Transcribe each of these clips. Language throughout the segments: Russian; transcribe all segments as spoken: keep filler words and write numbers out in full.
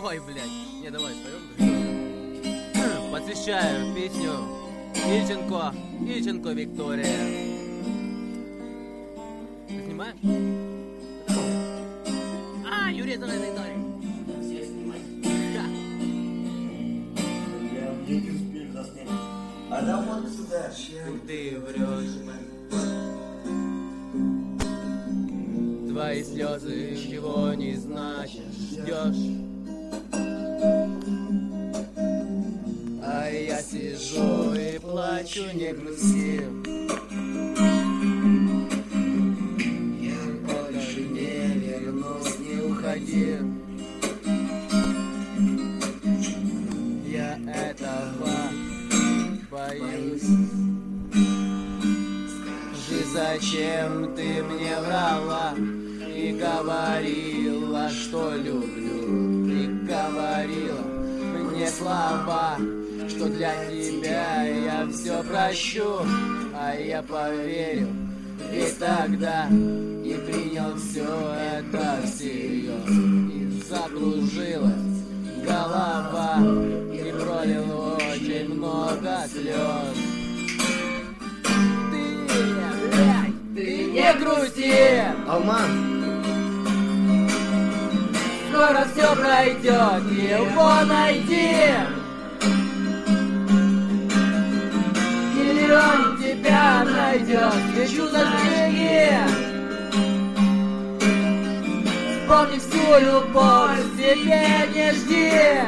Ой, блядь. Не, давай, споем. Посвящаю песню Ильченко, Ильченко Виктория. Ты снимаешь? А, Юрий Зеленый Виктория. Все снимай. Да. Я мне не успели заснять. А да вот сюда. Чем ты врешь? Твои слезы ничего не значат, ждешь. А я сижу и плачу, не грусти. Я больше не вернусь, не уходи. Я этого боюсь. Скажи, зачем ты мне врала и говорила, что люблю. И говорила мне слова, что для тебя я все прощу. А я поверил, ведь тогда и принял все это всерьез. И закружилась голова, и пролил очень много слез. Ты, блядь, ты не грусти, Алман! скоро все пройдет, его найди. Или он тебя найдет, свечу зажги. Вспомни всю любовь, себе не жди.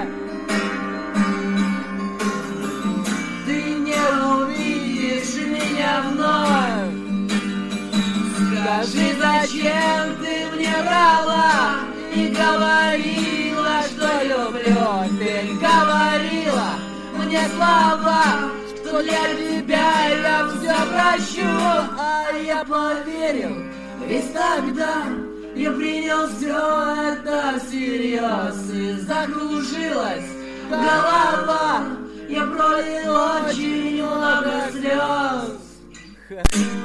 Ты не увидишь меня вновь. Скажи, зачем ты мне врала и говорила, что люблю. Ты говорила мне слова, что для тебя я все прощу. А я поверил, ведь тогда я принял все это всерьез. И закружилась голова, я пролил очень много слез.